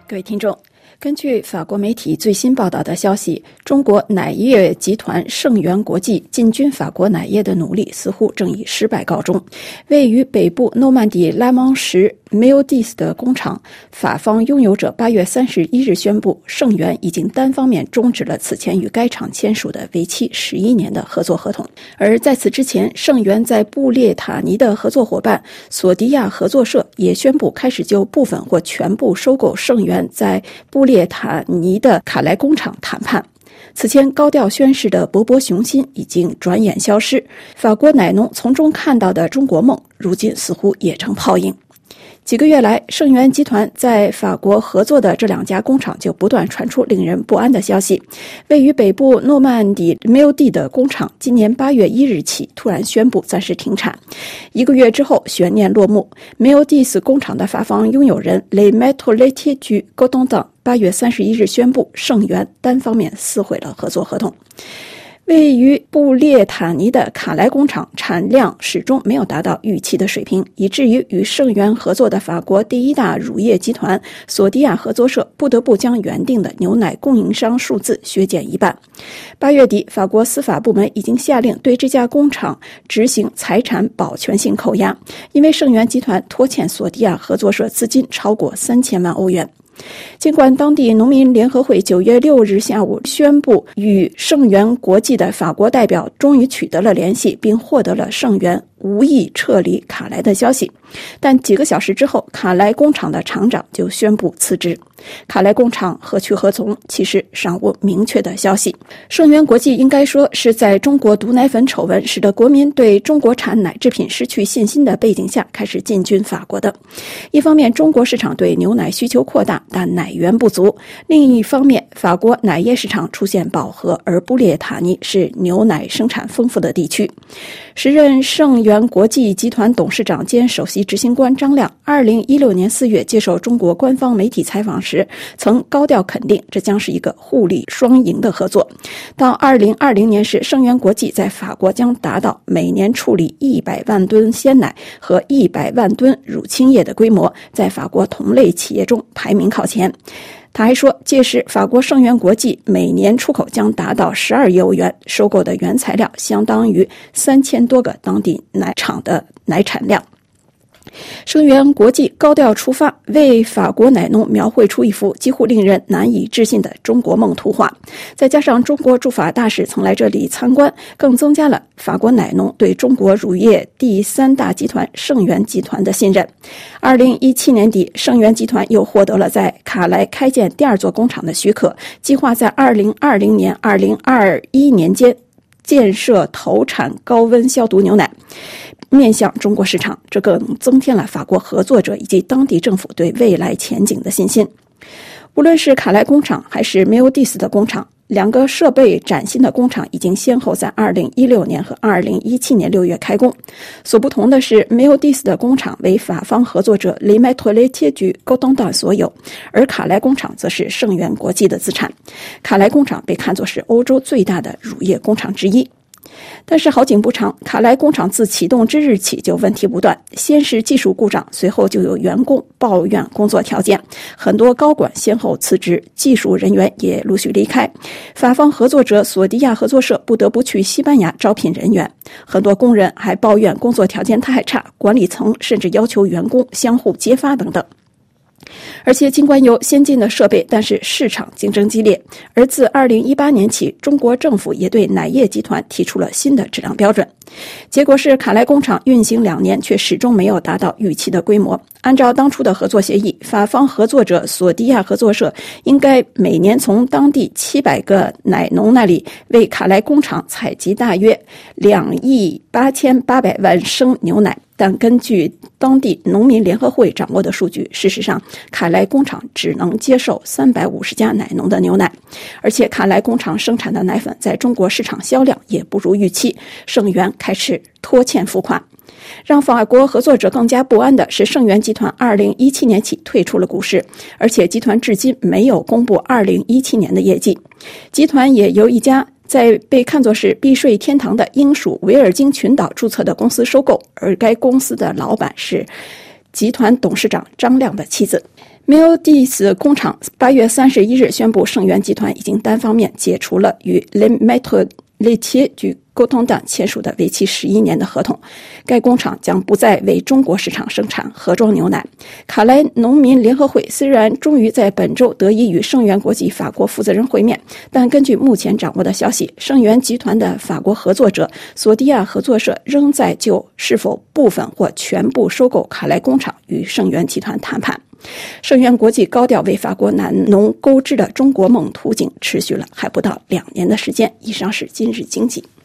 各位听众，根据法国媒体最新报道的消息，中国奶业集团盛源国际进军法国奶业的努力似乎正以失败告终。位于北部诺曼底拉芒什 Méodis 的工厂，法方拥有者8月31日宣布，盛源已经单方面终止了此前与该厂签署的为期11年的合作合同。而在此之前，盛源在布列塔尼的合作伙伴索迪亚合作社也宣布开始就部分或全部收购盛源在布列塔尼的卡莱工厂谈判。此前高调宣示的勃勃雄心已经转眼消失，法国奶农从中看到的中国梦，如今似乎也成泡影。几个月来，盛源集团在法国合作的这2家工厂就不断传出令人不安的消息。位于北部诺曼底梅欧蒂的工厂，今年8月1日起突然宣布暂时停产。1个月之后，悬念落幕。梅欧蒂斯工厂的法方拥有人 Les Métaux Laitiers du Cotentin 8月31日宣布，盛源单方面撕毁了合作合同。位于布列塔尼的卡莱工厂产量始终没有达到预期的水平，以至于与盛源合作的法国第1大乳业集团索迪亚合作社不得不将原定的牛奶供应商数字削减一半。8月底，法国司法部门已经下令对这家工厂执行财产保全性扣押，因为盛源集团拖欠索迪亚合作社资金超过3000万欧元。尽管当地农民联合会9月6日下午宣布与盛源国际的法国代表终于取得了联系，并获得了盛源无意撤离卡莱的消息，但几个小时之后，卡莱工厂的厂长就宣布辞职。卡莱工厂何去何从，其实尚无明确的消息。盛源国际应该说是在中国毒奶粉丑闻使得国民对中国产奶制品失去信心的背景下开始进军法国的。一方面，中国市场对牛奶需求扩大，但奶源不足；另一方面，法国奶业市场出现饱和，而布列塔尼是牛奶生产丰富的地区。时任盛源国际集团董事长兼首席执行官张亮2016年4月接受中国官方媒体采访时，曾高调肯定这将是一个互利双赢的合作。到2020年时，盛源国际在法国将达到每年处理100万吨鲜奶和100万吨乳清液的规模，在法国同类企业中排名靠前。他还说，届时法国盛源国际每年出口将达到12亿欧元，收购的原材料相当于3000多个当地奶厂的奶产量。盛源国际高调出发，为法国奶农描绘出一幅几乎令人难以置信的中国梦图画。再加上中国驻法大使曾来这里参观，更增加了法国奶农对中国乳业第3大集团盛源集团的信任。2017年底，盛源集团又获得了在卡莱开建第2座工厂的许可，计划在2020年、2021年间建设投产高温消毒牛奶，面向中国市场，这更增添了法国合作者以及当地政府对未来前景的信心。无论是卡莱工厂还是梅欧蒂斯的工厂，2个设备崭新的工厂已经先后在2016年和2017年6月开工。所不同的是，梅欧蒂斯的工厂为法方合作者 Les Métaux Laitiers du Cotentin 所有，而卡莱工厂则是盛源国际的资产。卡莱工厂被看作是欧洲最大的乳业工厂之一。但是好景不长，卡莱工厂自启动之日起就问题不断，先是技术故障，随后就有员工抱怨工作条件，很多高管先后辞职，技术人员也陆续离开。法方合作者索迪亚合作社不得不去西班牙招聘人员，很多工人还抱怨工作条件太差，管理层甚至要求员工相互揭发等等。而且尽管有先进的设备，但是市场竞争激烈。而自2018年起，中国政府也对奶业集团提出了新的质量标准。结果是卡莱工厂运行2年，却始终没有达到预期的规模。按照当初的合作协议，法方合作者索迪亚合作社应该每年从当地700个奶农那里为卡莱工厂采集大约2亿8800万升牛奶。但根据当地农民联合会掌握的数据，事实上卡莱工厂只能接受350家奶农的牛奶，而且卡莱工厂生产的奶粉在中国市场销量也不如预期，盛源开始拖欠付款。让法国合作者更加不安的是，盛源集团2017年起退出了股市，而且集团至今没有公布2017年的业绩。集团也由一家在被看作是避税天堂的英属维尔京群岛注册的公司收购，而该公司的老板是集团董事长张亮的妻子。Méodis 工厂8月31日宣布，盛源集团已经单方面解除了与 Les Maîtres Laitiers du Cotentin 签署的为期11年的合同，该工厂将不再为中国市场生产盒装牛奶。卡莱农民联合会虽然终于在本周得以与盛源国际法国负责人会面，但根据目前掌握的消息，盛源集团的法国合作者索迪亚合作社仍在就是否部分或全部收购卡莱工厂与盛源集团谈判。盛源国际高调为法国奶农购织的中国梦图景持续了还不到2年的时间。以上是今日经济。